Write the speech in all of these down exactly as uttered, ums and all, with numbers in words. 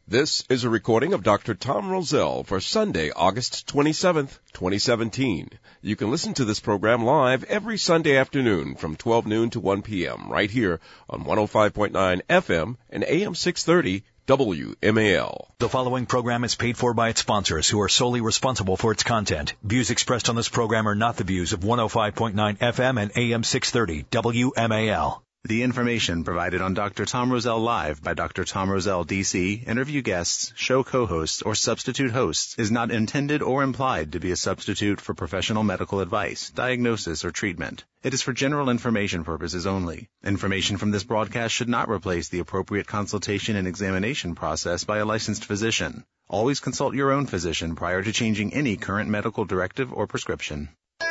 This is a recording of Doctor Tom Rosell for Sunday, August twenty-seventh, twenty seventeen. You can listen to this program live every Sunday afternoon from twelve noon to one p.m. right here on one oh five point nine F M and A M six thirty W M A L. The following program is paid for by its sponsors, who are solely responsible for its content. Views expressed on this program are not the views of one oh five point nine F M and A M six thirty W M A L. The information provided on Doctor Tom Rosell Live by Doctor Tom Rosell, D C, interview guests, show co-hosts, or substitute hosts is not intended or implied to be a substitute for professional medical advice, diagnosis, or treatment. It is for general information purposes only. Information from this broadcast should not replace the appropriate consultation and examination process by a licensed physician. Always consult your own physician prior to changing any current medical directive or prescription.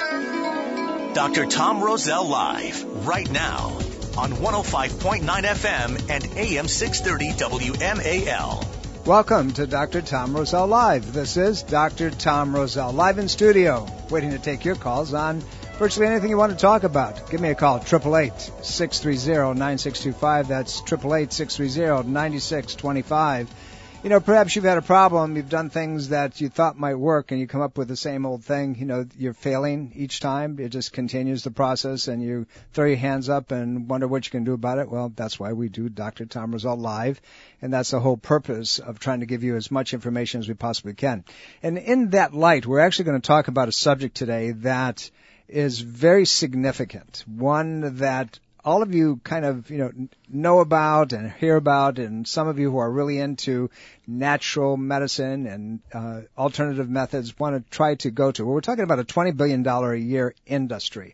Doctor Tom Rosell Live, right now, on one oh five point nine F M and A M six thirty W M A L. Welcome to Doctor Tom Rosell Live. This is Doctor Tom Rosell, live in studio, waiting to take your calls on virtually anything you want to talk about. Give me a call, eight eight eight, six three zero, nine six two five. That's eight eight eight, six three zero, nine six two five. You know, perhaps you've had a problem, you've done things that you thought might work, and you come up with the same old thing. You know, you're failing each time. It just continues the process, and you throw your hands up and wonder what you can do about it. Well, that's why we do Doctor Tom Rosell Live, and that's the whole purpose of trying to give you as much information as we possibly can. And in that light, we're actually going to talk about a subject today that is very significant, one that all of you kind of, you know, know about and hear about, and some of you who are really into natural medicine and uh, alternative methods want to try to go to. Well, we're talking about a twenty billion dollars a year industry,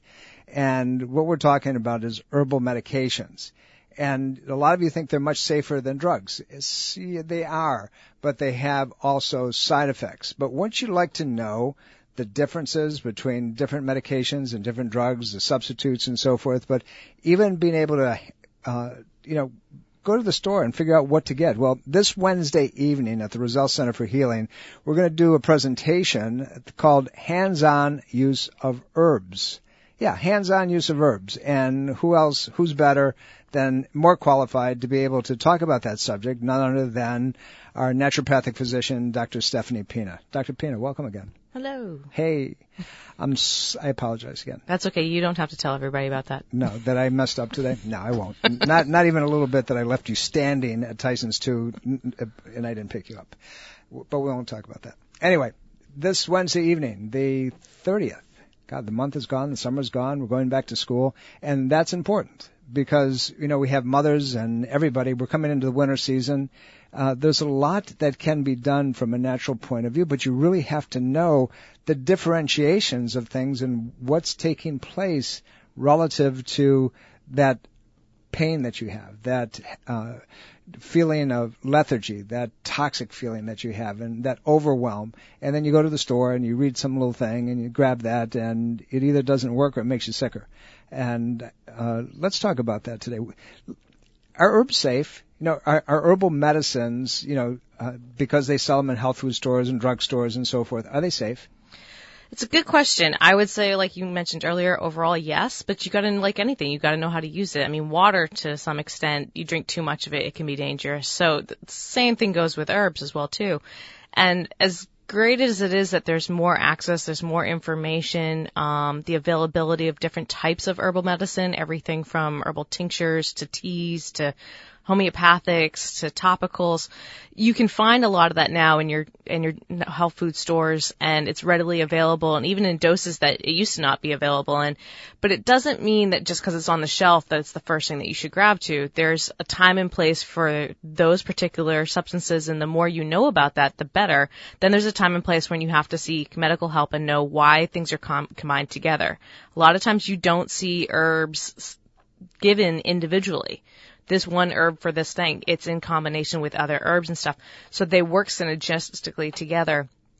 and what we're talking about is herbal medications. And a lot of you think they're much safer than drugs. It's, yeah, they are, but they have also side effects. But once you'd like to know the differences between different medications and different drugs, the substitutes and so forth, but even being able to, uh, you know, go to the store and figure out what to get. Well, this Wednesday evening at the Rosell Center for Healing, we're going to do a presentation called Hands-On Use of Herbs. Yeah, hands-on use of herbs. And who else, who's better than, more qualified to be able to talk about that subject, none other than our naturopathic physician, Doctor Stephanie Pina. Doctor Pina, welcome again. Hello. Hey, I'm. S- I apologize again. That's okay. You don't have to tell everybody about that. No, that I messed up today? No, I won't. not not even a little bit that I left you standing at Tyson's two and I didn't pick you up. But we won't talk about that. Anyway, this Wednesday evening, the thirtieth. God, the month is gone. The summer's gone. We're going back to school. And that's important because, you know, we have mothers and everybody. We're coming into the winter season. Uh, there's a lot that can be done from a natural point of view, but you really have to know the differentiations of things and what's taking place relative to that pain that you have, that uh, feeling of lethargy, that toxic feeling that you have, and that overwhelm. And then you go to the store and you read some little thing and you grab that, and it either doesn't work or it makes you sicker. And uh, let's talk about that today. Are herbs safe? You know, are, are herbal medicines, you know, uh, because they sell them in health food stores and drug stores and so forth, are they safe? It's a good question. I would say, like you mentioned earlier, overall, yes, but you got to, like anything, you got to know how to use it. I mean, water, to some extent, you drink too much of it, it can be dangerous. So the same thing goes with herbs as well, too. And as great as it is that there's more access, there's more information, um, the availability of different types of herbal medicine, everything from herbal tinctures to teas to homeopathics to topicals. You can find a lot of that now in your in your health food stores, and it's readily available, and even in doses that it used to not be available in. But it doesn't mean that just because it's on the shelf that it's the first thing that you should grab to. There's a time and place for those particular substances, and the more you know about that, the better. Then there's a time and place when you have to seek medical help and know why things are com- combined together. A lot of times you don't see herbs given individually. This one herb for this thing, it's in combination with other herbs and stuff. So they work synergistically together.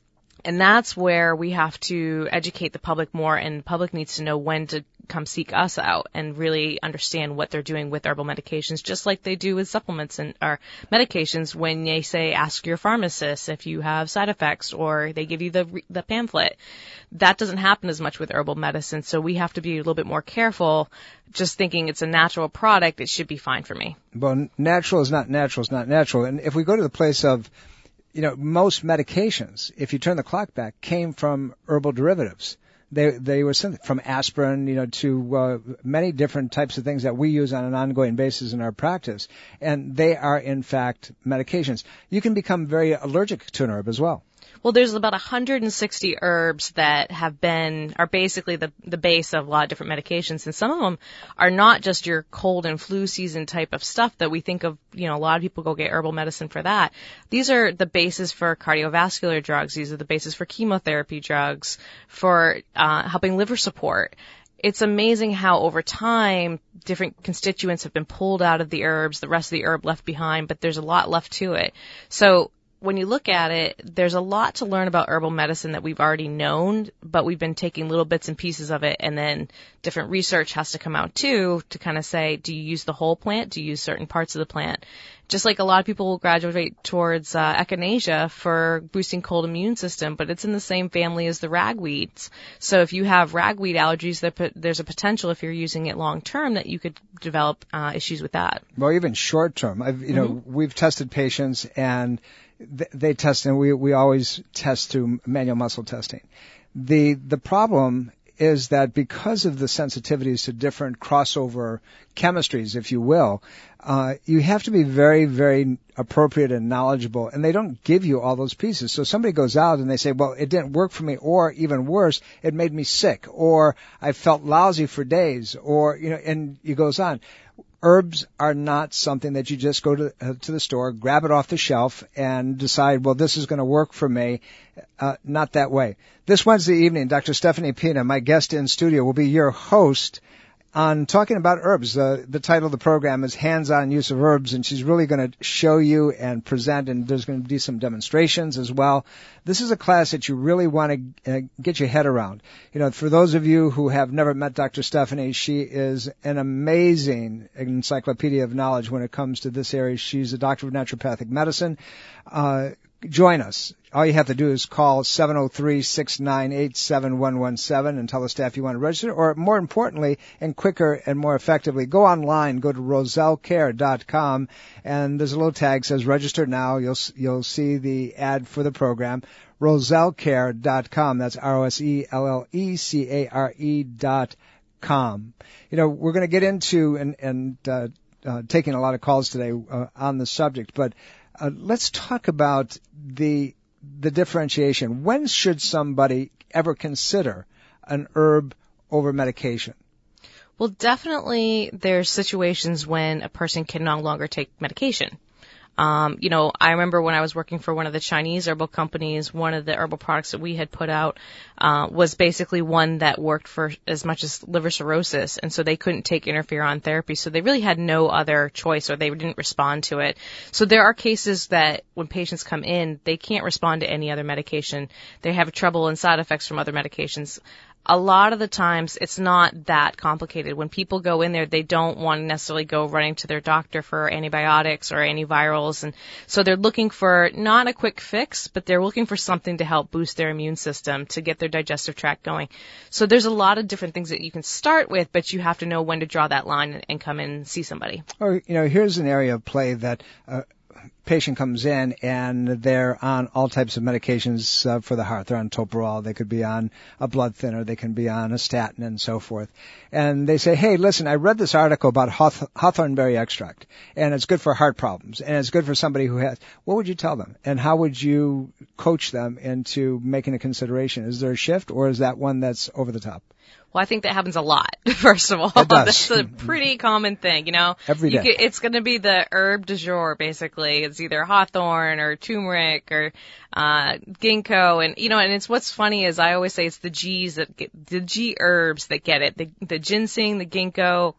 And that's where we have to educate the public more, and the public needs to know when to come seek us out and really understand what they're doing with herbal medications, just like they do with supplements and or medications when they say ask your pharmacist if you have side effects, or they give you the the pamphlet. That doesn't happen as much with herbal medicine, so we have to be a little bit more careful. Just thinking it's a natural product, it should be fine for me. Well, natural is not natural is not natural. And if we go to the place of, you know, most medications, if you turn the clock back, came from herbal derivatives. They they were something from aspirin, you know, to uh, many different types of things that we use on an ongoing basis in our practice, and they are in fact medications. You can become very allergic to an herb as well. Well, there's about one hundred sixty herbs that have been, are basically the, the base of a lot of different medications. And some of them are not just your cold and flu season type of stuff that we think of, you know, a lot of people go get herbal medicine for that. These are the basis for cardiovascular drugs. These are the basis for chemotherapy drugs, for uh, helping liver support. It's amazing how over time different constituents have been pulled out of the herbs, the rest of the herb left behind, but there's a lot left to it. So when you look at it, there's a lot to learn about herbal medicine that we've already known, but we've been taking little bits and pieces of it, and then different research has to come out too to kind of say, do you use the whole plant? Do you use certain parts of the plant? Just like a lot of people will graduate towards uh, echinacea for boosting cold immune system, but it's in the same family as the ragweeds. So if you have ragweed allergies, there's a potential if you're using it long term that you could develop uh, issues with that. Well, even short term. I've, you know, mm-hmm. we've tested patients and they test, and we, we always test through manual muscle testing. The, the problem is that because of the sensitivities to different crossover chemistries, if you will, uh, you have to be very, very appropriate and knowledgeable, and they don't give you all those pieces. So somebody goes out and they say, well, it didn't work for me, or even worse, it made me sick, or I felt lousy for days, or, you know, and it goes on. Herbs are not something that you just go to uh, to the store, grab it off the shelf, and decide, well, this is going to work for me. Uh, not that way. This Wednesday evening, Doctor Stephanie Pina, my guest in studio, will be your host on talking about herbs. Uh, the title of the program is Hands-on Use of Herbs, and she's really going to show you and present, and there's going to be some demonstrations as well. This is a class that you really want to uh, get your head around. You know, for those of you who have never met Doctor Stephanie, she is an amazing encyclopedia of knowledge when it comes to this area. She's a doctor of naturopathic medicine. Uh, join us. All you have to do is call seven oh three, six nine eight, seven one one seven and tell the staff you want to register, or more importantly and quicker and more effectively, go online, go to roselle care dot com, and there's a little tag that says register now. You'll you'll see the ad for the program. roselle care dot com. That's R O S E L L E C A R E dot com. You know, we're going to get into and, and uh, uh, taking a lot of calls today uh, on the subject, but uh, let's talk about the the differentiation. When should somebody ever consider an herb over medication? Well, definitely there's situations when a person can no longer take medication. Um, you know, I remember when I was working for one of the Chinese herbal companies, one of the herbal products that we had put out uh, was basically one that worked for as much as liver cirrhosis, and so they couldn't take interferon therapy, so they really had no other choice, or they didn't respond to it. So there are cases that when patients come in, they can't respond to any other medication. They have trouble and side effects from other medications. A lot of the times, it's not that complicated. When people go in there, they don't want to necessarily go running to their doctor for antibiotics or antivirals. And so they're looking for not a quick fix, but they're looking for something to help boost their immune system, to get their digestive tract going. So there's a lot of different things that you can start with, but you have to know when to draw that line and come in and see somebody. Or, you know, here's an area of play that uh, patient comes in and they're on all types of medications uh, for the heart. They're on Toprol. They could be on a blood thinner. They can be on a statin and so forth. And they say, hey, listen, I read this article about hawth- hawthornberry extract, and it's good for heart problems, and it's good for somebody who has. What would you tell them? And how would you coach them into making a consideration? Is there a shift, or is that one that's over the top? Well, I think that happens a lot, first of all. It does. That's a pretty common thing, you know. Every day. You could, it's going to be the herb du jour, basically. It's either hawthorn or turmeric or uh ginkgo. And, you know, and it's what's funny is I always say it's the G's that get, the G herbs that get it. The, the ginseng, the ginkgo,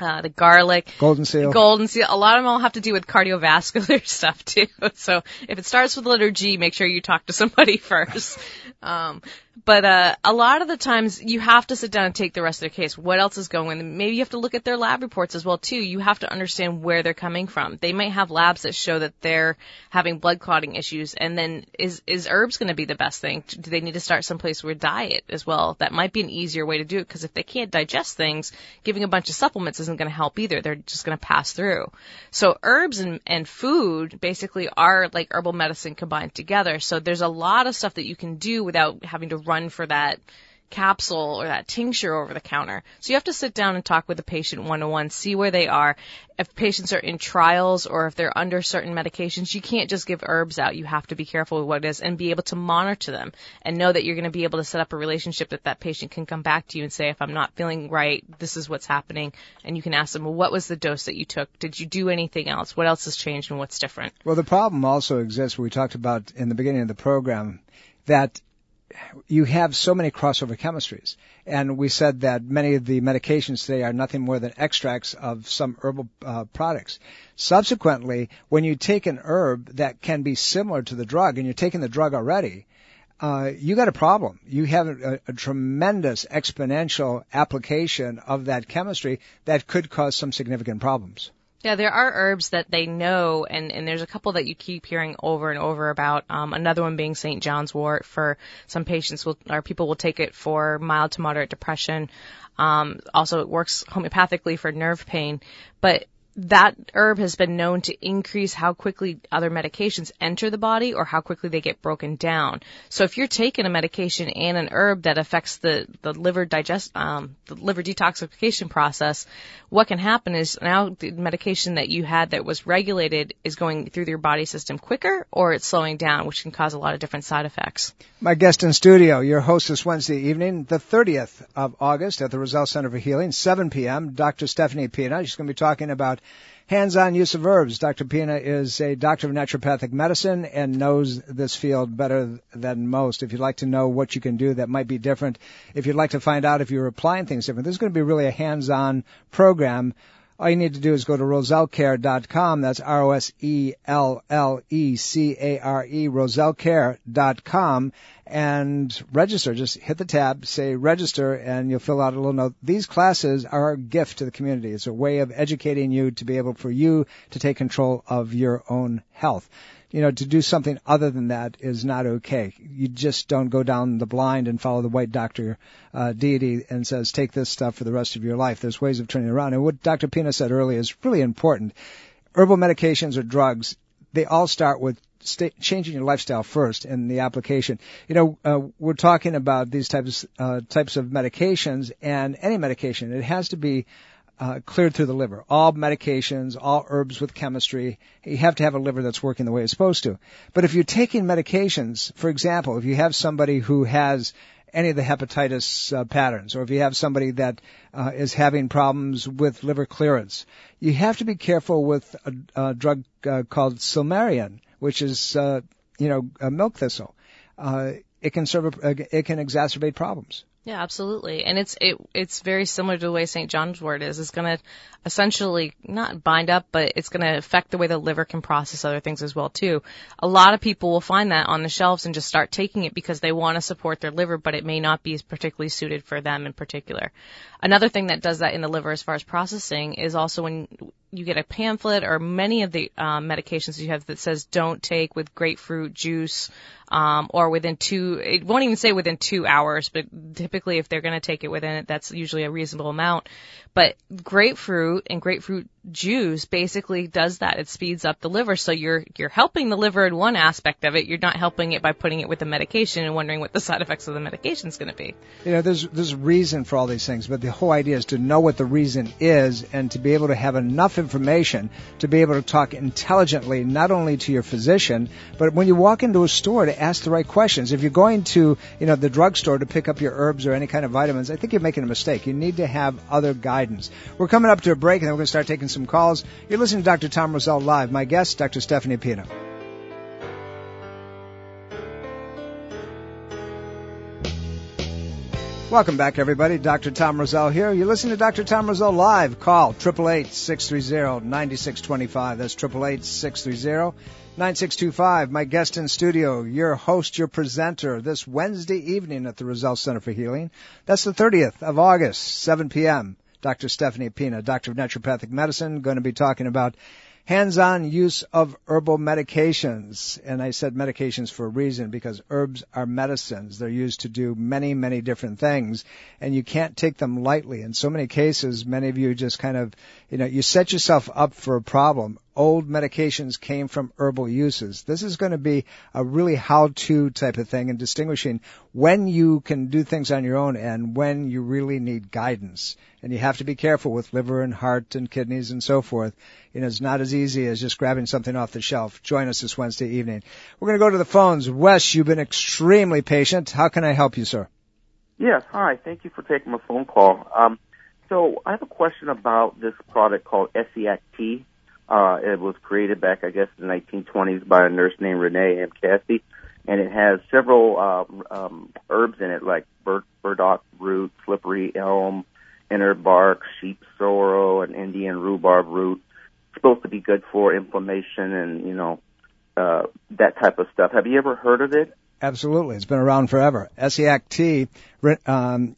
Uh, the garlic. Golden seal. Golden seal. A lot of them all have to do with cardiovascular stuff too. So if it starts with the letter G, make sure you talk to somebody first. Um, but, uh, a lot of the times you have to sit down and take the rest of their case. What else is going on? Maybe you have to look at their lab reports as well too. You have to understand where they're coming from. They might have labs that show that they're having blood clotting issues, and then is, is herbs going to be the best thing? Do they need to start someplace where diet as well? That might be an easier way to do it, because if they can't digest things, giving a bunch of supplements isn't going to help either. They're just going to pass through. So herbs and, and food basically are like herbal medicine combined together. So there's a lot of stuff that you can do without having to run for that capsule or that tincture over the counter. So you have to sit down and talk with the patient one-on-one, see where they are. If patients are in trials or if they're under certain medications, you can't just give herbs out. You have to be careful with what it is and be able to monitor them and know that you're going to be able to set up a relationship that that patient can come back to you and say, if I'm not feeling right, this is what's happening. And you can ask them, well, what was the dose that you took? Did you do anything else? What else has changed and what's different? Well, the problem also exists, we talked about in the beginning of the program, that you have so many crossover chemistries. And we said that many of the medications today are nothing more than extracts of some herbal uh, products. Subsequently, when you take an herb that can be similar to the drug and you're taking the drug already, uh, you got a problem. You have a, a tremendous exponential application of that chemistry that could cause some significant problems. Yeah, there are herbs that they know, and, and there's a couple that you keep hearing over and over about. Um, another one being Saint John's wort. For some patients, will, or people will take it for mild to moderate depression. Um, also, it works homeopathically for nerve pain. But that herb has been known to increase how quickly other medications enter the body or how quickly they get broken down. So if you're taking a medication and an herb that affects the, the liver digest, um, the liver detoxification process, what can happen is now the medication that you had that was regulated is going through your body system quicker, or it's slowing down, which can cause a lot of different side effects. My guest in studio, your host this Wednesday evening, the thirtieth of August at the Roselle Center for Healing, seven p.m., Doctor Stephanie Pina. She's going to be talking about hands-on use of herbs. Doctor Pina is a doctor of naturopathic medicine and knows this field better than most. If you'd like to know what you can do that might be different, if you'd like to find out if you're applying things different, this is going to be really a hands-on program. All you need to do is go to roselle care dot com. That's R O S E L L E C A R E, roselle care dot com, and register. Just hit the tab, say register, and you'll fill out a little note. These classes are a gift to the community. It's a way of educating you to be able for you to take control of your own health. You know, to do something other than that is not okay. You just don't go down the blind and follow the white doctor uh, deity and says, take this stuff for the rest of your life. There's ways of turning it around. And what Doctor Pina said earlier is really important. Herbal medications or drugs, they all start with sta- changing your lifestyle first in the application. You know, uh, we're talking about these types, uh, types of medications, and any medication, it has to be Uh, cleared through the liver. All medications, all herbs with chemistry, you have to have a liver that's working the way it's supposed to. But if you're taking medications, for example, if you have somebody who has any of the hepatitis uh, patterns, or if you have somebody that uh, is having problems with liver clearance, you have to be careful with a, a drug uh, called Silmarian, which is, uh, you know, a milk thistle. Uh, it can serve, a, it can exacerbate problems. Yeah, absolutely. And it's it it's very similar to the way Saint John's wort is. It's going to essentially not bind up, but it's going to affect the way the liver can process other things as well, too. A lot of people will find that on the shelves and just start taking it because they want to support their liver, but it may not be particularly suited for them in particular. Another thing that does that in the liver as far as processing is also when you get a pamphlet or many of the um, medications you have that says don't take with grapefruit juice, um, or within two, it won't even say within two hours, but typically if they're going to take it within it, that's usually a reasonable amount. But grapefruit and grapefruit juice basically does that. It speeds up the liver. So you're, you're helping the liver in one aspect of it. You're not helping it by putting it with the medication and wondering what the side effects of the medication is going to be. You know, there's, there's a reason for all these things, but the whole idea is to know what the reason is and to be able to have enough information to be able to talk intelligently, not only to your physician, but when you walk into a store to ask the right questions. If you're going to, you know, the drugstore to pick up your herbs or any kind of vitamins, I think you're making a mistake. You need to have other guidance. We're coming up to a break, and then we're going to start taking some calls. You're listening to Doctor Tom Roselle Live. My guest, Doctor Stephanie Pina. Welcome back, everybody. Doctor Tom Rosell here. You're listening to Doctor Tom Rosell Live. Call eight eight eight, six three zero, nine six two five. That's eight eight eight, six three zero, nine six two five. My guest in studio, your host, your presenter, this Wednesday evening at the Rosell Center for Healing. That's the thirtieth of August, seven p.m. Doctor Stephanie Pina, Doctor of Naturopathic Medicine, going to be talking about hands-on use of herbal medications. And I said medications for a reason, because herbs are medicines. They're used to do many, many different things, and you can't take them lightly. In so many cases, many of you just kind of, you know, you set yourself up for a problem. Old medications came from herbal uses. This is going to be a really how-to type of thing in distinguishing when you can do things on your own and when you really need guidance. And you have to be careful with liver and heart and kidneys and so forth. You know, it's not as easy as just grabbing something off the shelf. Join us this Wednesday evening. We're going to go to the phones. Wes, you've been extremely patient. How can I help you, sir? Yes, hi. Thank you for taking my phone call. Um, so I have a question about this product called Essiac Tea. Uh, it was created back, I guess, in the nineteen twenties by a nurse named Renee M. Cassie, and it has several uh, um, herbs in it, like bur- burdock root, slippery elm, inner bark, sheep sorrel, and Indian rhubarb root. It's supposed to be good for inflammation and, you know, uh, that type of stuff. Have you ever heard of it? Absolutely. It's been around forever. Essiac Tea um,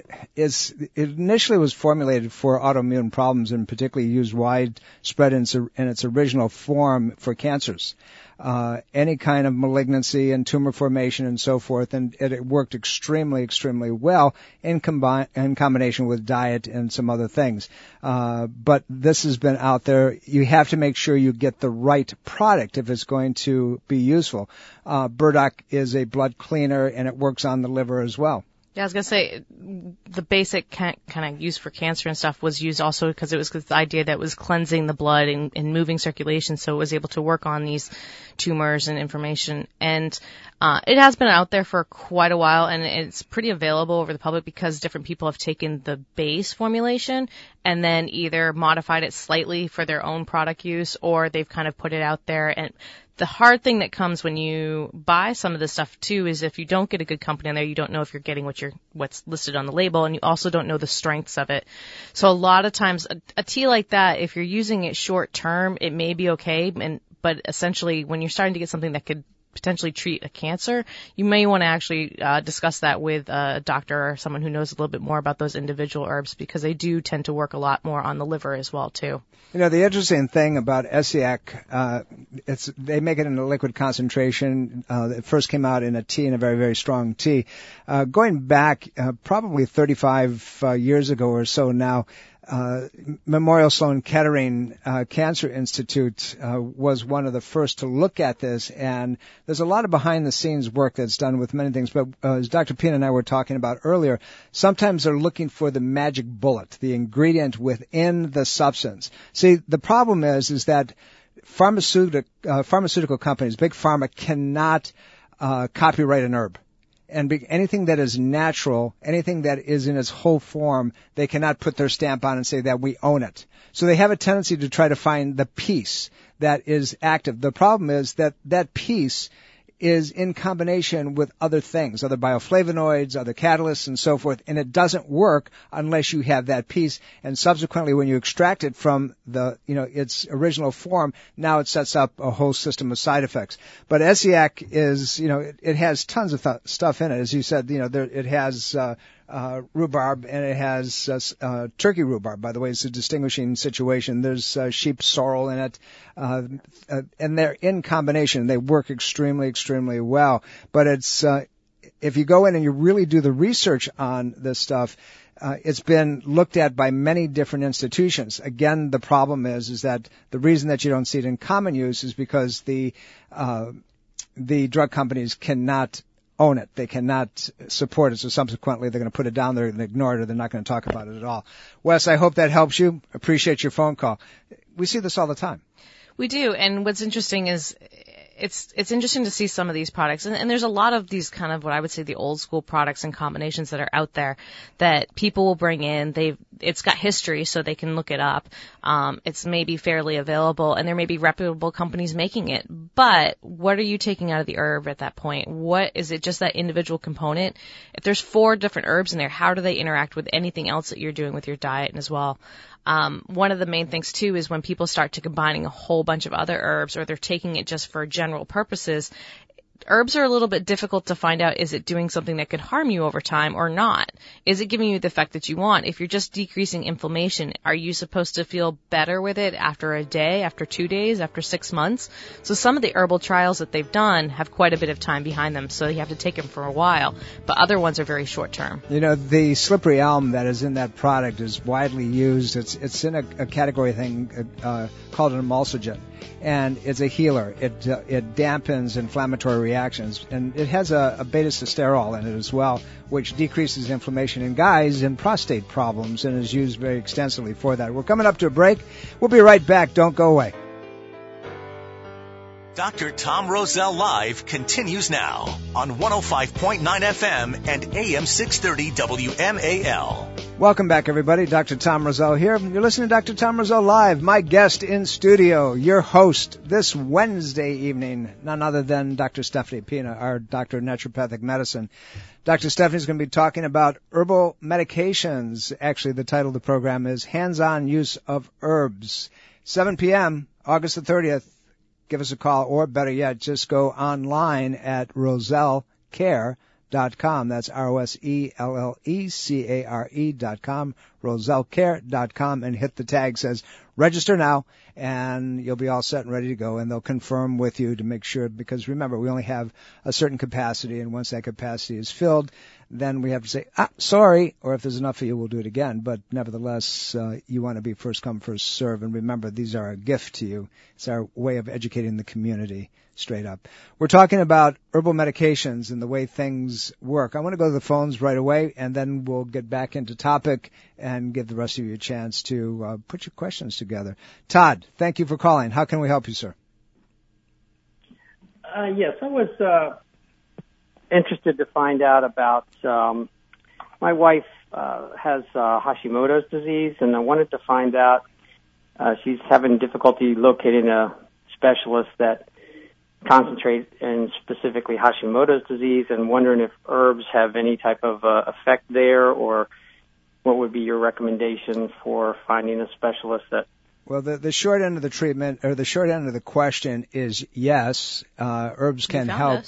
is it initially was formulated for autoimmune problems and particularly used widespread in its, in its original form for cancers. Uh, any kind of malignancy and tumor formation and so forth, and it, it worked extremely, extremely well in, combi- in combination with diet and some other things. Uh, but this has been out there. You have to make sure you get the right product if it's going to be useful. Uh, burdock is a blood cleaner, and it works on the liver as well. Yeah, I was going to say, the basic kind of use for cancer and stuff was used also because it was the idea that it was cleansing the blood and, and moving circulation, so it was able to work on these tumors and inflammation. And uh, it has been out there for quite a while, and it's pretty available over the public because different people have taken the base formulation and then either modified it slightly for their own product use, or they've kind of put it out there. And the hard thing that comes when you buy some of this stuff too is if you don't get a good company on there, you don't know if you're getting what you're what's listed on the label, and you also don't know the strengths of it. So a lot of times a, a tea like that, if you're using it short term, it may be okay, and but essentially when you're starting to get something that could potentially treat a cancer, you may want to actually uh, discuss that with a doctor or someone who knows a little bit more about those individual herbs, because they do tend to work a lot more on the liver as well too. You know, the interesting thing about Essiac, uh, it's, they make it in a liquid concentration. Uh, it first came out in a tea, in a very, very strong tea. Uh, going back, uh, probably thirty-five uh, years ago or so now, Uh, Memorial Sloan Kettering uh, Cancer Institute uh, was one of the first to look at this, and there's a lot of behind-the-scenes work that's done with many things. But uh, as Doctor Pina and I were talking about earlier, sometimes they're looking for the magic bullet, the ingredient within the substance. See, the problem is is that pharmaceutical uh, pharmaceutical companies, big pharma, cannot uh, copyright an herb. And be, anything that is natural, anything that is in its whole form, they cannot put their stamp on and say that we own it. So they have a tendency to try to find the piece that is active. The problem is that that piece is in combination with other things, other bioflavonoids, other catalysts, and so forth, and it doesn't work unless you have that piece. And subsequently, when you extract it from the, you know, its original form, now it sets up a whole system of side effects. But Essiac is, you know, it, it has tons of th- stuff in it. As you said, you know, there, it has uh, uh, rhubarb, and it has uh, uh, turkey rhubarb, by the way. It's a distinguishing situation. There's uh, sheep sorrel in it, uh, uh, and they're in combination. They work extremely, extremely well. But it's uh, if you go in and you really do the research on this stuff, uh, it's been looked at by many different institutions. Again, the problem is is that the reason that you don't see it in common use is because the uh, the drug companies cannot own it. They cannot support it, so subsequently they're going to put it down there and ignore it, or they're not going to talk about it at all. Wes, I hope that helps you. Appreciate your phone call. We see this all the time. We do, and what's interesting is it's it's interesting to see some of these products, and, and there's a lot of these kind of what I would say the old school products and combinations that are out there that people will bring in. They've it's got history, so they can look it up. Um, it's maybe fairly available, and there may be reputable companies making it. But what are you taking out of the herb at that point? What is it? Just that individual component? If there's four different herbs in there, how do they interact with anything else that you're doing with your diet as well? Um, one of the main things too is when people start to combining a whole bunch of other herbs, or they're taking it just for general purposes. Herbs are a little bit difficult to find out, is it doing something that could harm you over time or not? Is it giving you the effect that you want? If you're just decreasing inflammation, are you supposed to feel better with it after a day, after two days, after six months? So some of the herbal trials that they've done have quite a bit of time behind them, so you have to take them for a while. But other ones are very short term. You know, the slippery elm that is in that product is widely used. It's it's in a, a category thing uh, called an emulsiogen, and it's a healer. It uh, it dampens inflammatory reactions, and it has a, a beta-sitosterol in it as well, which decreases inflammation in guys and prostate problems, and is used very extensively for that. We're coming up to a break. We'll be right back. Don't go away. Doctor Tom Roselle Live continues now on one oh five point nine F M and A M six thirty W M A L. Welcome back, everybody. Doctor Tom Roselle here. You're listening to Doctor Tom Roselle Live. My guest in studio, your host this Wednesday evening, none other than Doctor Stephanie Pina, our doctor of naturopathic medicine. Doctor Stephanie is going to be talking about herbal medications. Actually, the title of the program is Hands-On Use of Herbs. seven p.m., August the thirtieth. Give us a call, or better yet, just go online at roselle care dot com. That's R O S E L L E C A R E dot com, roselle care dot com, and hit the tag says register now, and you'll be all set and ready to go, and they'll confirm with you to make sure, because remember, we only have a certain capacity, and once that capacity is filled, then we have to say, ah, sorry, or if there's enough for you, we'll do it again. But nevertheless, uh, you want to be first come, first serve. And remember, these are a gift to you. It's our way of educating the community straight up. We're talking about herbal medications and the way things work. I want to go to the phones right away, and then we'll get back into topic and give the rest of you a chance to uh, put your questions together. Todd, thank you for calling. How can we help you, sir? Uh, yes, I was uh, interested to find out about, um, my wife uh, has uh, Hashimoto's disease, and I wanted to find out, uh, she's having difficulty locating a specialist that concentrates in specifically Hashimoto's disease, and wondering if herbs have any type of uh, effect there, or what would be your recommendation for finding a specialist that... Well, the, the short end of the treatment, or the short end of the question is yes, uh, herbs can help.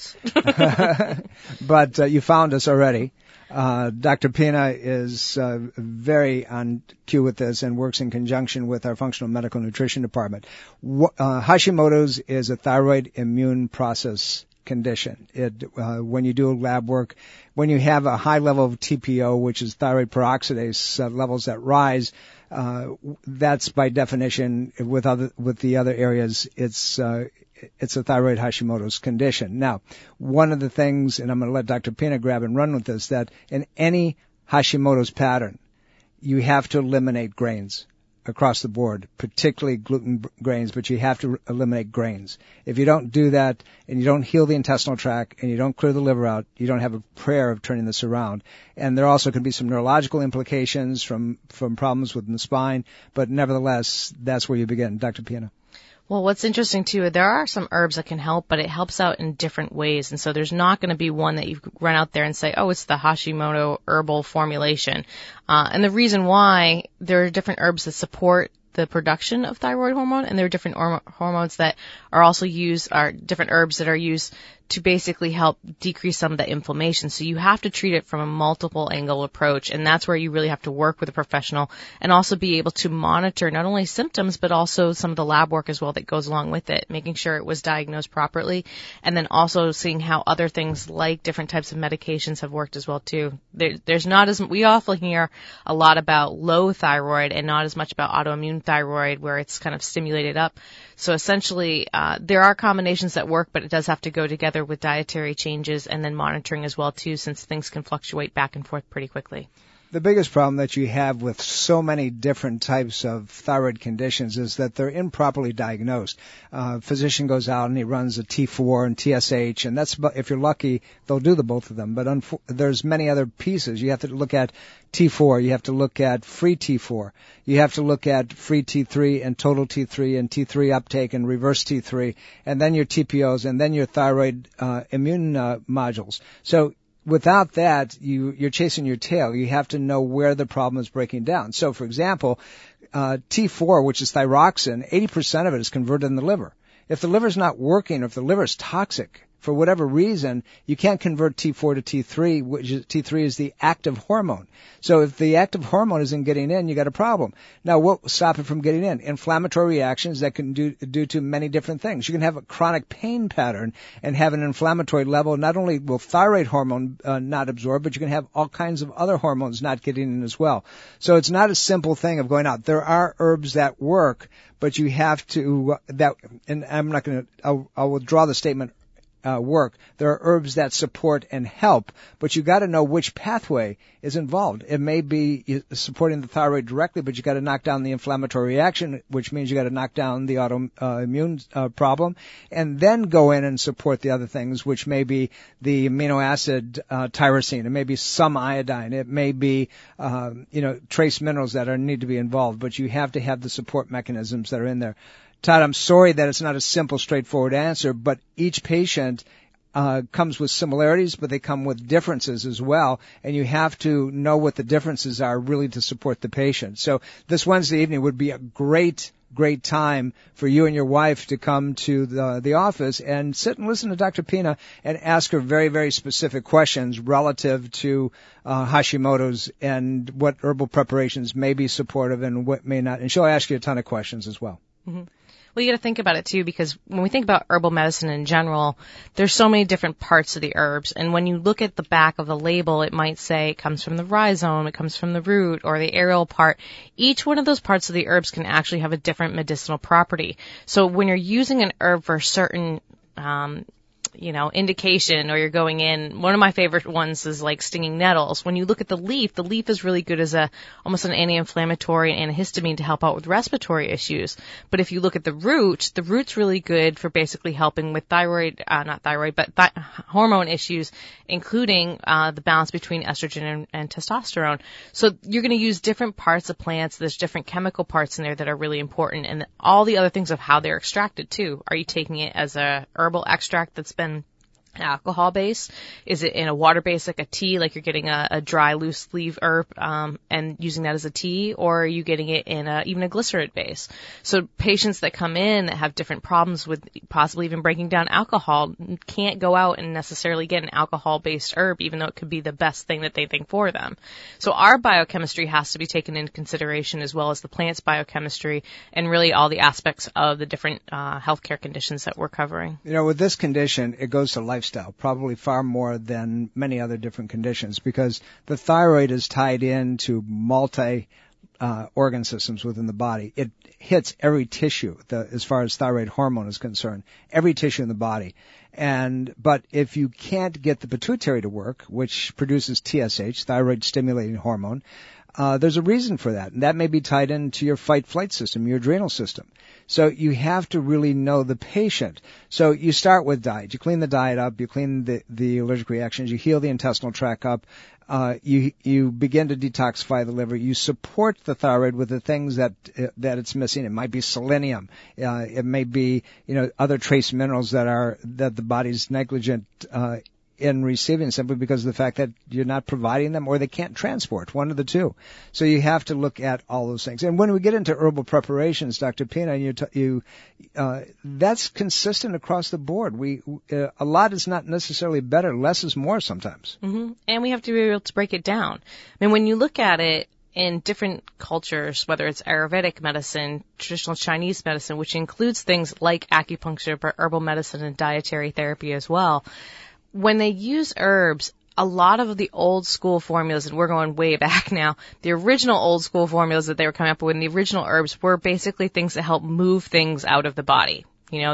But uh, you found us already. Uh, Doctor Pina is uh, very on cue with this and works in conjunction with our functional medical nutrition department. Uh, Hashimoto's is a thyroid immune process condition. It, uh, when you do lab work, when you have a high level of T P O, which is thyroid peroxidase uh, levels that rise, uh, that's by definition with other, with the other areas, it's, uh, it's a thyroid Hashimoto's condition. Now, one of the things, and I'm going to let Doctor Pina grab and run with this, that in any Hashimoto's pattern, you have to eliminate grains across the board, particularly gluten grains, but you have to eliminate grains. If you don't do that, and you don't heal the intestinal tract, and you don't clear the liver out, you don't have a prayer of turning this around. And there also can be some neurological implications from, from problems within the spine, but nevertheless, that's where you begin. Doctor Pina. Well, what's interesting, too, there are some herbs that can help, but it helps out in different ways. And so there's not going to be one that you run out there and say, oh, it's the Hashimoto herbal formulation. Uh, and the reason why, there are different herbs that support the production of thyroid hormone, and there are different or- hormones that are also used, are different herbs that are used to basically help decrease some of the inflammation. So you have to treat it from a multiple angle approach, and that's where you really have to work with a professional and also be able to monitor not only symptoms but also some of the lab work as well that goes along with it, making sure it was diagnosed properly, and then also seeing how other things like different types of medications have worked as well too. There, there's not as, we often hear a lot about low thyroid and not as much about autoimmune thyroid where it's kind of stimulated up. So essentially, uh, there are combinations that work, but it does have to go together with dietary changes and then monitoring as well too, since things can fluctuate back and forth pretty quickly. The biggest problem that you have with so many different types of thyroid conditions is that they're improperly diagnosed. Uh, physician goes out and he runs a T four and T S H, and that's, if you're lucky, they'll do the both of them. But unfo- there's many other pieces. You have to look at T four. You have to look at free T four. You have to look at free T three and total T three and T three uptake and reverse T three, and then your T P Os, and then your thyroid uh, immune uh, modules. So without that, you, you're chasing your tail. You have to know where the problem is breaking down. So, for example, uh, T four, which is thyroxine, eighty percent of it is converted in the liver. If the liver's not working, or if the liver is toxic, for whatever reason, you can't convert T four to T three, which is, T three is the active hormone. So if the active hormone isn't getting in, you got a problem. Now, what will stop it from getting in? Inflammatory reactions that can do due to many different things. You can have a chronic pain pattern and have an inflammatory level. Not only will thyroid hormone uh, not absorb, but you can have all kinds of other hormones not getting in as well. So it's not a simple thing of going out. There are herbs that work, but you have to, uh, that, and I'm not going to, I'll, I'll withdraw the statement Uh, work. There are herbs that support and help, but you got to know which pathway is involved. It may be supporting the thyroid directly, but you got to knock down the inflammatory reaction, which means you got to knock down the autoimmune uh, problem, and then go in and support the other things, which may be the amino acid uh, tyrosine. It may be some iodine. It may be um, you know trace minerals that are need to be involved, but you have to have the support mechanisms that are in there. Todd, I'm sorry that it's not a simple, straightforward answer, but each patient uh, comes with similarities, but they come with differences as well, and you have to know what the differences are really to support the patient. So this Wednesday evening would be a great, great time for you and your wife to come to the, the office and sit and listen to Doctor Pina and ask her very, very specific questions relative to uh, Hashimoto's and what herbal preparations may be supportive and what may not. And she'll ask you a ton of questions as well. Mm-hmm. Well, you got to think about it too, because when we think about herbal medicine in general, there's so many different parts of the herbs. And when you look at the back of the label, it might say it comes from the rhizome, it comes from the root, or the aerial part. Each one of those parts of the herbs can actually have a different medicinal property. So when you're using an herb for a certain um you know, indication, or you're going in, one of my favorite ones is like stinging nettles. When you look at the leaf, the leaf is really good as a, almost an anti-inflammatory and antihistamine to help out with respiratory issues. But if you look at the root, the root's really good for basically helping with thyroid, uh, not thyroid, but th- hormone issues, including, uh, the balance between estrogen and, and testosterone. So you're going to use different parts of plants. There's different chemical parts in there that are really important, and all the other things of how they're extracted too. Are you taking it as a herbal extract that's been alcohol base? Is it in a water base like a tea, like you're getting a, a dry loose leaf herb um, and using that as a tea, or are you getting it in a, even a glycerin base? So patients that come in that have different problems with possibly even breaking down alcohol can't go out and necessarily get an alcohol based herb, even though it could be the best thing that they think for them. So our biochemistry has to be taken into consideration, as well as the plant's biochemistry and really all the aspects of the different uh, healthcare conditions that we're covering. You know, with this condition, it goes to life lifestyle, probably far more than many other different conditions, because the thyroid is tied into multi uh, organ systems within the body. It hits every tissue the, as far as thyroid hormone is concerned, every tissue in the body. And but if you can't get the pituitary to work, which produces T S H, thyroid stimulating hormone, Uh, there's a reason for that, and that may be tied into your fight-flight system, your adrenal system. So you have to really know the patient. So you start with diet. You clean the diet up, you clean the, the allergic reactions, you heal the intestinal tract up, uh, you you begin to detoxify the liver, you support the thyroid with the things that uh, that it's missing. It might be selenium, uh, it may be you know other trace minerals that are that the body's negligent uh, in receiving, simply because of the fact that you're not providing them, or they can't transport, one of the two. So you have to look at all those things. And when we get into herbal preparations, Doctor Pina, you, t- you uh, that's consistent across the board. We uh, a lot is not necessarily better. Less is more sometimes. Mm-hmm. And we have to be able to break it down. I mean, when you look at it in different cultures, whether it's Ayurvedic medicine, traditional Chinese medicine, which includes things like acupuncture, but herbal medicine and dietary therapy as well, when they use herbs, a lot of the old school formulas, and we're going way back now, the original old school formulas that they were coming up with, and the original herbs were basically things that help move things out of the body. You know, they were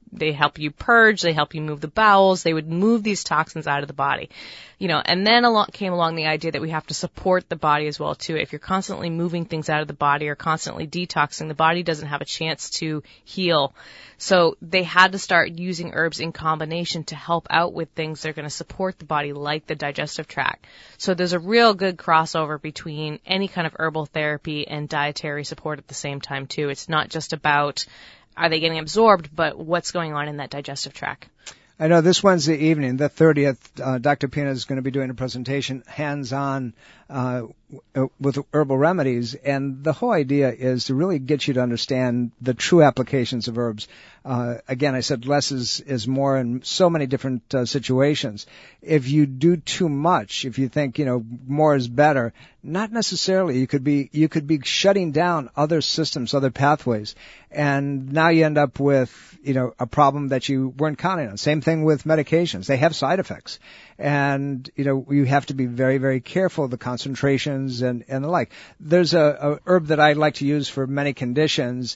they help you purge, they help you move the bowels, they would move these toxins out of the body. You know, and then along, came along the idea that we have to support the body as well too. If you're constantly moving things out of the body or constantly detoxing, the body doesn't have a chance to heal. So they had to start using herbs in combination to help out with things that are going to support the body, like the digestive tract. So there's a real good crossover between any kind of herbal therapy and dietary support at the same time too. It's not just about are they getting absorbed, but what's going on in that digestive tract. I know this Wednesday evening, the thirtieth, uh, Doctor Pina is going to be doing a presentation hands-on uh, with herbal remedies, and the whole idea is to really get you to understand the true applications of herbs. Uh, again, I said less is, is more in so many different uh, situations. If you do too much, if you think, you know, more is better, not necessarily. You could be, you could be shutting down other systems, other pathways, and now you end up with, you know, a problem that you weren't counting on. Same thing with medications. They have side effects. And, you know, you have to be very, very careful of the concentrations and, and the like. There's a, a herb that I like to use for many conditions,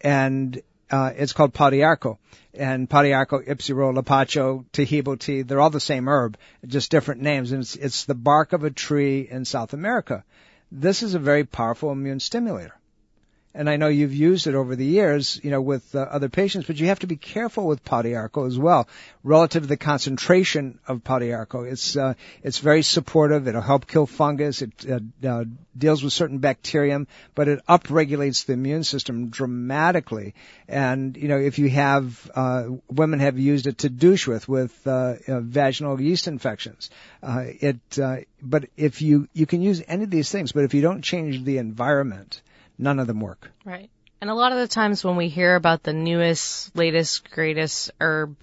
and uh, it's called Podiarco. And Podiarco, Ipsiro, Lapacho, Tahibo tea, they're all the same herb, just different names. And it's, it's the bark of a tree in South America. This is a very powerful immune stimulator. And I know you've used it over the years, you know, with uh, other patients, but you have to be careful with Podiarco as well, relative to the concentration of Podiarco. It's uh, it's very supportive. It'll help kill fungus. It uh, uh, deals with certain bacterium, but it upregulates the immune system dramatically. And you know, if you have uh, women have used it to douche with with uh, uh, vaginal yeast infections, uh, it. Uh, but if you you can use any of these things, but if you don't change the environment, none of them work. Right. And a lot of the times when we hear about the newest, latest, greatest herb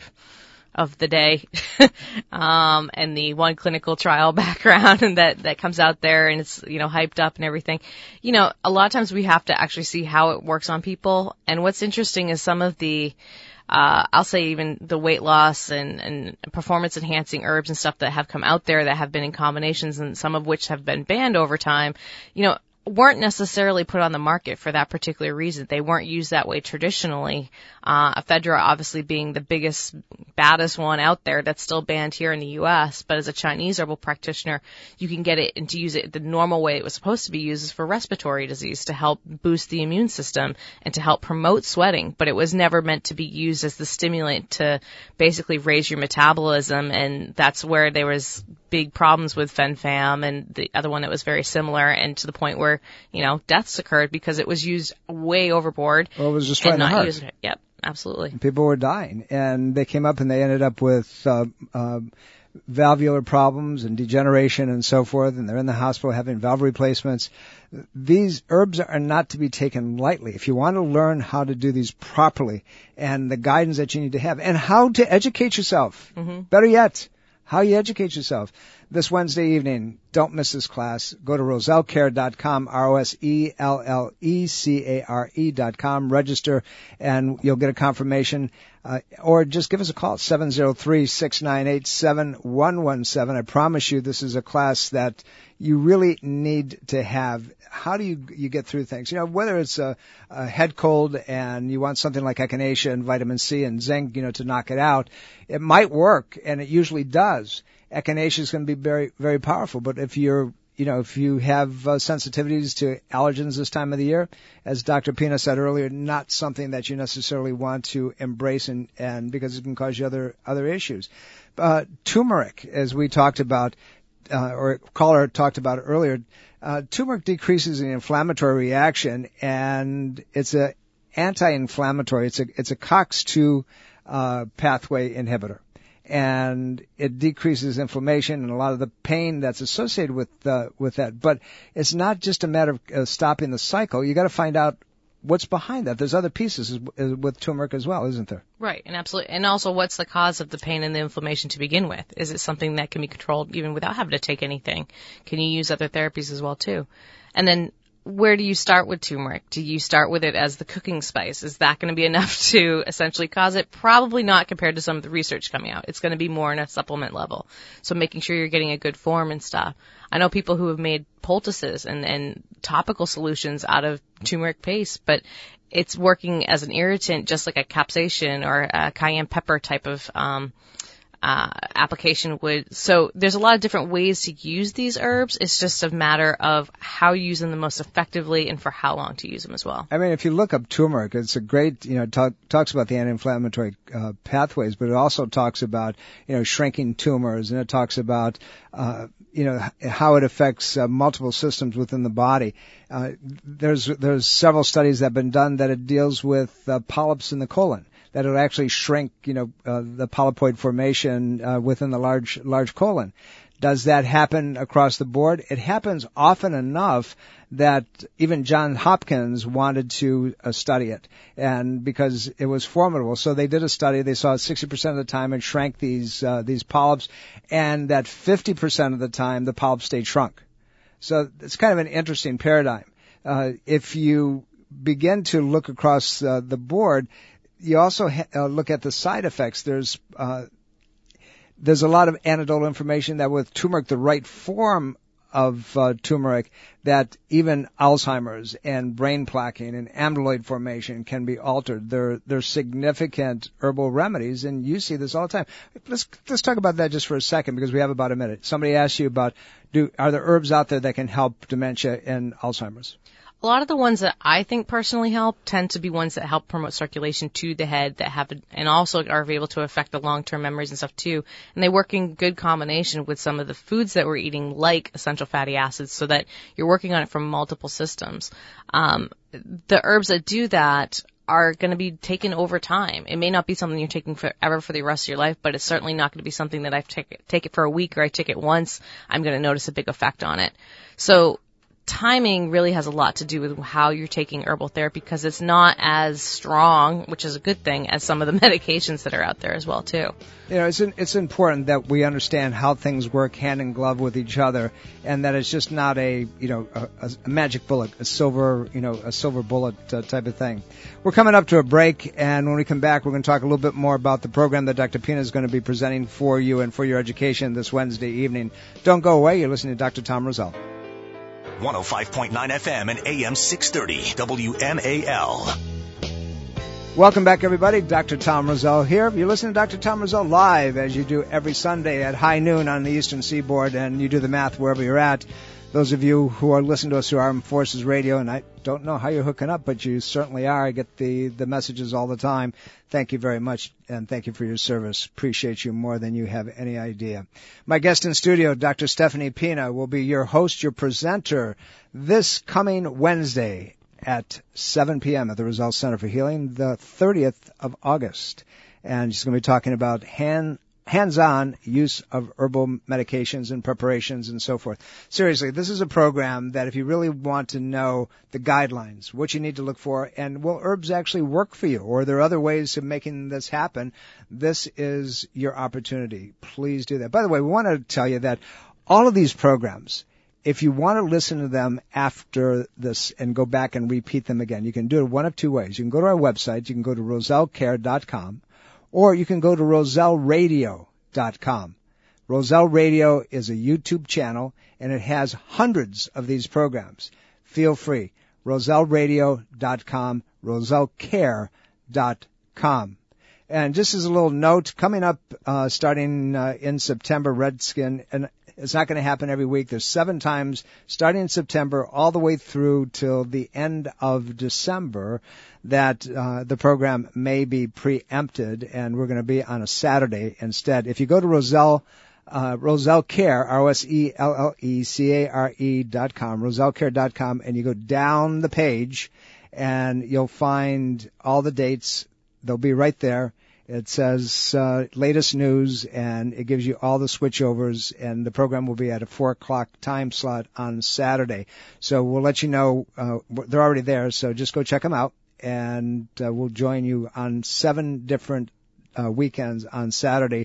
of the day, um, and the one clinical trial background and that, that comes out there and it's, you know, hyped up and everything, you know, a lot of times we have to actually see how it works on people. And what's interesting is some of the, uh, I'll say even the weight loss and, and performance enhancing herbs and stuff that have come out there that have been in combinations and some of which have been banned over time, you know, weren't necessarily put on the market for that particular reason. They weren't used that way traditionally. Uh, ephedra obviously being the biggest, baddest one out there that's still banned here in the U S, but as a Chinese herbal practitioner, you can get it and to use it the normal way it was supposed to be used is for respiratory disease, to help boost the immune system and to help promote sweating, but it was never meant to be used as the stimulant to basically raise your metabolism, and that's where there was big problems with Fen-Pharm and the other one that was very similar, and to the point where, you know, deaths occurred because it was used way overboard. Well, it was destroying and the not heart. using it. Yep, absolutely. People were dying, and they came up and they ended up with uh, uh, valvular problems and degeneration and so forth, and they're in the hospital having valve replacements. These herbs are not to be taken lightly. If you want to learn how to do these properly and the guidance that you need to have and how to educate yourself, mm-hmm. better yet, how you educate yourself. This Wednesday evening, don't miss this class. Go to roselle care dot com, R O S E L L E C A R E dot com. Register, and you'll get a confirmation. Uh, or just give us a call, seven zero three, six nine eight, seven one one seven. I promise you this is a class that you really need to have. How do you you get through things? You know, whether it's a, a head cold and you want something like echinacea and vitamin C and zinc, you know, to knock it out, it might work, and it usually does. Echinacea is going to be very, very powerful. But if you're, you know, if you have uh, sensitivities to allergens this time of the year, as Doctor Pina said earlier, not something that you necessarily want to embrace, and, and because it can cause you other other issues. Uh, turmeric, as we talked about, uh, or caller talked about earlier, uh, turmeric decreases the inflammatory reaction, and it's a anti-inflammatory. It's a it's a COX two uh, pathway inhibitor. And it decreases inflammation and a lot of the pain that's associated with uh, with that. But it's not just a matter of uh, stopping the cycle. You got to find out what's behind that. There's other pieces with turmeric as well, isn't there? Right, and absolutely. And also, what's the cause of the pain and the inflammation to begin with? Is it something that can be controlled even without having to take anything? Can you use other therapies as well too? And then where do you start with turmeric? Do you start with it as the cooking spice? Is that going to be enough to essentially cause it? Probably not compared to some of the research coming out. It's going to be more in a supplement level. So making sure you're getting a good form and stuff. I know people who have made poultices and, and topical solutions out of turmeric paste, but it's working as an irritant just like a capsaicin or a cayenne pepper type of um Uh, application would. So there's a lot of different ways to use these herbs. It's just a matter of how you use them the most effectively and for how long to use them as well. I mean, if you look up turmeric, it's a great, you know, talk, talks about the anti-inflammatory uh, pathways, but it also talks about, you know, shrinking tumors, and it talks about, uh, you know, how it affects uh, multiple systems within the body. Uh, there's there's several studies that have been done that it deals with uh, polyps in the colon, that it'll actually shrink, you know, uh, the polypoid formation uh, within the large large colon. Does that happen across the board? It happens often enough that even Johns Hopkins wanted to uh, study it, and because it was formidable. So they did a study. They saw sixty percent of the time it shrank these uh, these polyps, and that fifty percent of the time the polyps stayed shrunk. So it's kind of an interesting paradigm. Uh, if you begin to look across uh, the board, you also ha- uh, look at the side effects. There's uh, there's a lot of anecdotal information that with turmeric, the right form of uh, turmeric, that even Alzheimer's and brain plaquing and amyloid formation can be altered. They're they're significant herbal remedies, and you see this all the time. Let's let's talk about that just for a second, because we have about a minute. Somebody asked you about, do are there herbs out there that can help dementia and Alzheimer's? A lot of the ones that I think personally help tend to be ones that help promote circulation to the head, that have, and also are able to affect the long-term memories and stuff too. And they work in good combination with some of the foods that we're eating, like essential fatty acids, so that you're working on it from multiple systems. Um, the herbs that do that are going to be taken over time. It may not be something you're taking forever for the rest of your life, but it's certainly not going to be something that I take, take it for a week, or I take it once, I'm going to notice a big effect on it. So timing really has a lot to do with how you're taking herbal therapy, because it's not as strong, which is a good thing, as some of the medications that are out there as well too. You know, it's it's important that we understand how things work hand in glove with each other, and that it's just not a you know a, a magic bullet, a silver you know a silver bullet uh, type of thing. We're coming up to a break, and when we come back, we're going to talk a little bit more about the program that Doctor Pina is going to be presenting for you and for your education this Wednesday evening. Don't go away. You're listening to Doctor Tom Rosell. one oh five point nine F M and A M six thirty W M A L. Welcome back, everybody. Doctor Tom Rosell here. You're listening to Doctor Tom Rosell live, as you do every Sunday at high noon on the Eastern Seaboard, and you do the math wherever you're at. Those of you who are listening to us through Armed Forces Radio, and I don't know how you're hooking up, but you certainly are. I get the, the messages all the time. Thank you very much, and thank you for your service. Appreciate you more than you have any idea. My guest in studio, Doctor Stephanie Pina, will be your host, your presenter, this coming Wednesday at seven p.m. at the Rosell Center for Healing, the thirtieth of August. And she's going to be talking about hand hands-on use of herbal medications and preparations and so forth. Seriously, this is a program that if you really want to know the guidelines, what you need to look for, and will herbs actually work for you, or are there other ways of making this happen, this is your opportunity. Please do that. By the way, we want to tell you that all of these programs, if you want to listen to them after this and go back and repeat them again, you can do it one of two ways. You can go to our website. You can go to rosell care dot com. Or you can go to rosell radio dot com. Rosell Radio is a YouTube channel, and it has hundreds of these programs. Feel free. rosell radio dot com, rosell care dot com. And just as a little note, coming up uh, starting uh, in September, Redskin, and it's not going to happen every week. There's seven times starting in September all the way through till the end of December that uh, the program may be preempted, and we're going to be on a Saturday instead. If you go to Rosell, uh, Rosell Care, R O S E L L E C A R E dot com, rosell care dot com, and you go down the page, and you'll find all the dates. They'll be right there. It says uh, latest news, and it gives you all the switchovers, and the program will be at a four o'clock time slot on Saturday. So we'll let you know. Uh, they're already there, so just go check them out, and uh, we'll join you on seven different uh, weekends on Saturday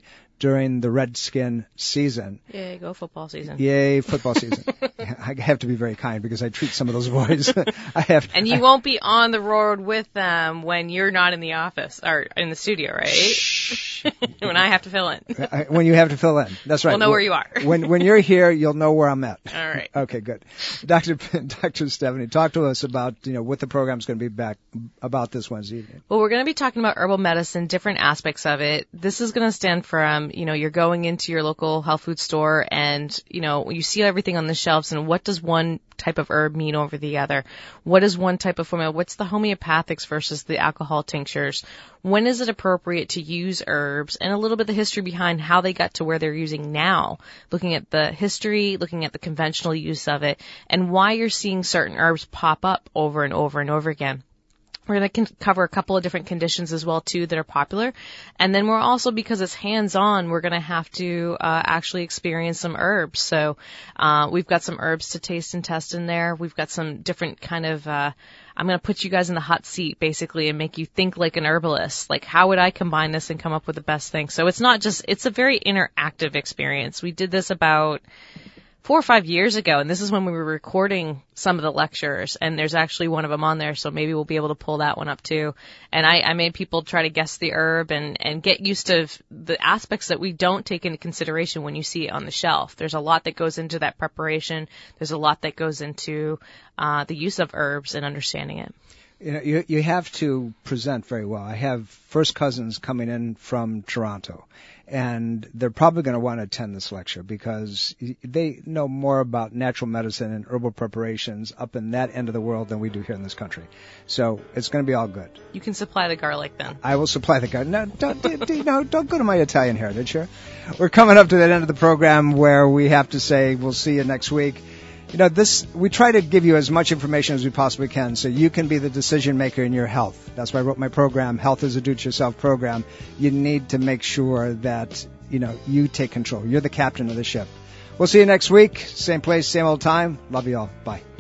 during the Redskin season. Yay, go football season. Yay, football season. I have to be very kind because I treat some of those boys. I have. And you I, won't be on the road with them when you're not in the office or in the studio, right? When I have to fill in. When you have to fill in. That's right. We'll know where you are. when when you're here, you'll know where I'm at. All right. Okay, good. Doctor Doctor Stephanie, talk to us about, you know, what the program's going to be back about this Wednesday evening. Well, we're going to be talking about herbal medicine, different aspects of it. This is going to stand from, you know, you're going into your local health food store and, you know, you see everything on the shelves and what does one type of herb mean over the other? What is one type of formula? What's the homeopathics versus the alcohol tinctures? When is it appropriate to use herbs? And a little bit of the history behind how they got to where they're using now. Looking at the history, looking at the conventional use of it, and why you're seeing certain herbs pop up over and over and over again. We're going to cover a couple of different conditions as well, too, that are popular. And then we're also, because it's hands-on, we're going to have to uh, actually experience some herbs. So uh, we've got some herbs to taste and test in there. We've got some different kind of, uh, I'm going to put you guys in the hot seat, basically, and make you think like an herbalist. Like, how would I combine this and come up with the best thing? So it's not just, it's a very interactive experience. We did this about four or five years ago, and this is when we were recording some of the lectures, and there's actually one of them on there, so maybe we'll be able to pull that one up too. And I, I made people try to guess the herb and, and get used to the aspects that we don't take into consideration when you see it on the shelf. There's a lot that goes into that preparation. There's a lot that goes into uh, the use of herbs and understanding it. You know, you, you have to present very well. I have first cousins coming in from Toronto, and they're probably going to want to attend this lecture because they know more about natural medicine and herbal preparations up in that end of the world than we do here in this country. So it's going to be all good. You can supply the garlic then. I will supply the garlic. No, don't, do, no, don't go to my Italian heritage here. We're coming up to that end of the program where we have to say we'll see you next week. You know, this, we try to give you as much information as we possibly can so you can be the decision maker in your health. That's why I wrote my program, Health is a Do-It-Yourself program. You need to make sure that, you know, you take control. You're the captain of the ship. We'll see you next week. Same place, same old time. Love you all. Bye.